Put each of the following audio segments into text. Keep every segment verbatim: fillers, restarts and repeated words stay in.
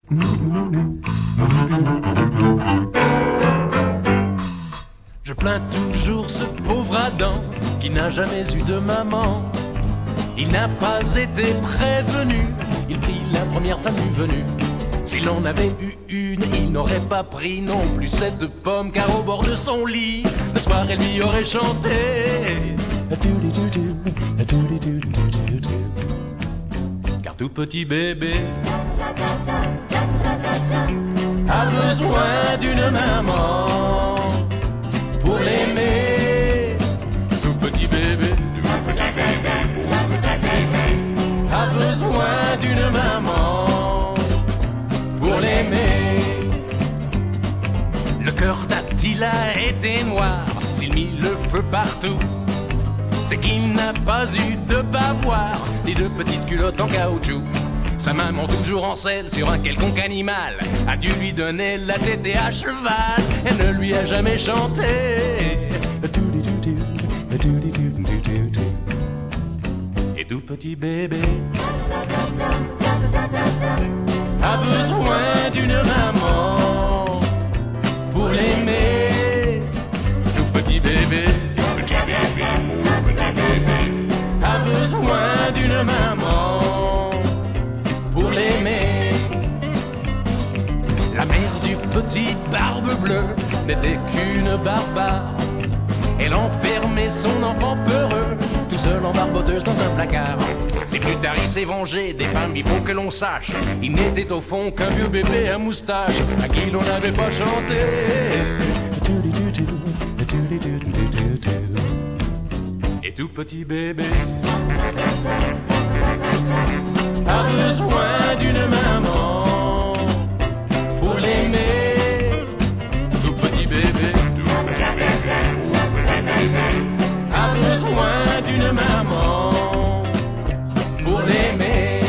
Je plains toujours ce pauvre Adam qui n'a jamais eu de maman. Il n'a pas été prévenu, il prit la première femme venue. S'il en avait eu une, il n'aurait pas pris non plus cette pomme, car au bord de son lit, le soir elle lui aurait chanté. Car tout petit bébé a besoin d'une maman pour l'aimer. Tout petit bébé a besoin d'une maman pour l'aimer. Le cœur d'Attila était noir, s'il mit le feu partout, c'est qu'il n'a pas eu de bavoir, ni de petites culottes en caoutchouc. Sa maman, toujours en selle sur un quelconque animal, a dû lui donner la tétée à cheval. Elle ne lui a jamais chanté. Et tout petit bébé a besoin d'une maman pour l'aimer. Tout petit bébé a besoin d'une maman pour l'aimer. La mère du petit Barbe Bleue n'était qu'une barbare. Elle enfermait son enfant peureux, tout seul en barboteuse dans un placard. Si plus tard il s'est vengé des femmes, il faut que l'on sache, il n'était au fond qu'un vieux bébé à moustache, à qui l'on n'avait pas chanté. Et tout petit bébé a besoin d'une maman pour l'aimer. Tout petit bébé a besoin d'une maman pour l'aimer.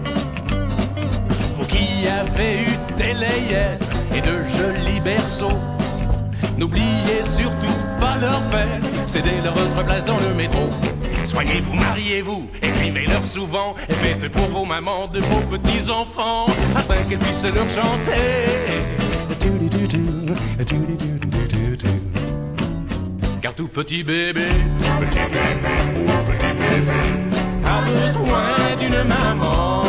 Vous qui avez eu des layettes et de jolis berceaux, n'oubliez surtout pas leur faire céder leur autre place dans le métro. Soignez-vous, mariez-vous, écrivez-leur souvent, et faites pour vos mamans de beaux petits-enfants, afin qu'elles puissent leur chanter. Car tout petit bébé a besoin d'une maman